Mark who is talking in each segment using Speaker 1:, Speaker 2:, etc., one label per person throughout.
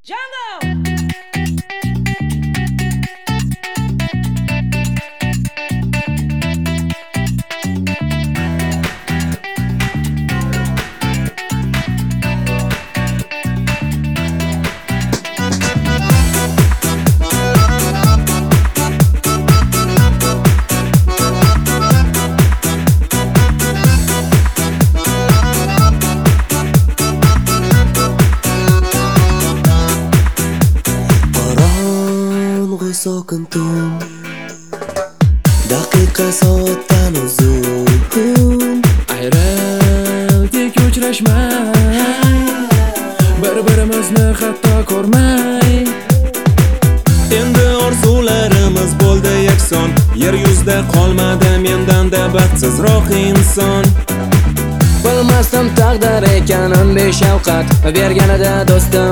Speaker 1: Sokin tun daqiqa soatdan uzun
Speaker 2: ayrıldik uchrashmay bir-birimizni hatto ko'rmay
Speaker 3: endi orzularimiz bo'ldi yakson yer yuzida qolmadi mendan-da baxtsizroq inson
Speaker 2: bilmasdim taqdir ekanin beshafqat berganida do'stim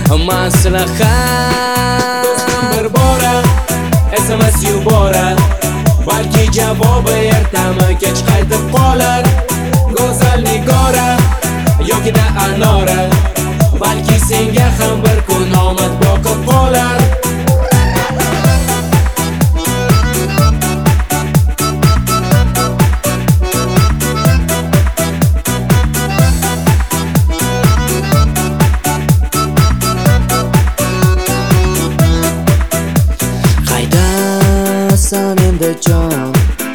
Speaker 2: maslahat bir bora SMS yubora balki javobi ertami kech qaytib qolar go'zal Nigora yoki-da Anora balki senga ham bir kun omad boqib qolar
Speaker 1: San endi jon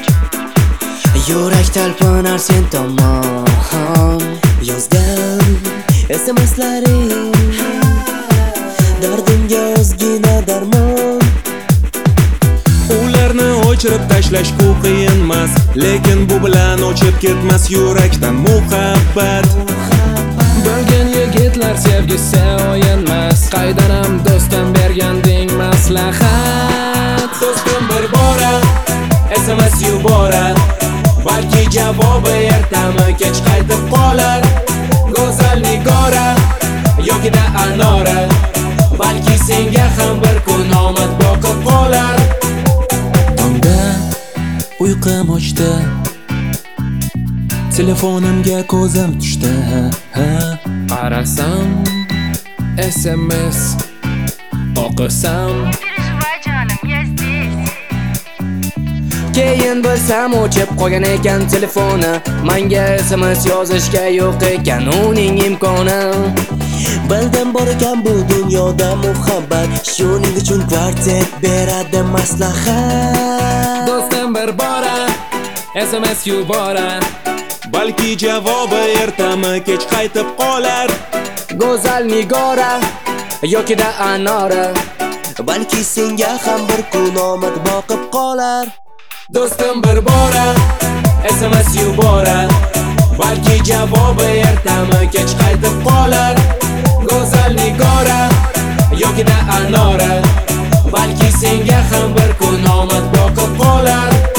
Speaker 1: yurak talpinar sen tomon yozgan SMS'laring dardimga ozgina darmon
Speaker 3: ularni o'chirib tashlash ku qiyinmas lekin bu bilan o'chib ketmas yurakdan muhabbat
Speaker 2: bilgan yigitlar sevgisi o'yinmas qaydanam do'stim berganding maslahat do'stim bir bora SMS yubora balki javobi ertami kech qaytib qolar go'zal Nigora yoki-da Anora balki senga ham bir kun omad boqib qolar
Speaker 3: tongda uyqum ochdi telefonimga ko'zim tushdi
Speaker 2: qarasam SMS o'qisam keyin bilsam o'chib qolgan ekan telefoni menga SMS yozishga yo'q ekan uning imkoni
Speaker 1: bildim bor ekan bu dunyoda muhabbat shuning uchun kvartet beradi maslahat
Speaker 2: do'stim bir bora SMS yubora
Speaker 3: balki javobi ertami kech qaytib qolar
Speaker 2: go'zal Nigora yoki-da Anora
Speaker 1: balki senga ham bir kun omad boqib qolar
Speaker 2: do'stim bir bora SMS yubora balki javobi ertami kech qaytib qolar go'zal Nigora yoki-da Anora balki senga ham bir kun omad boqib qolar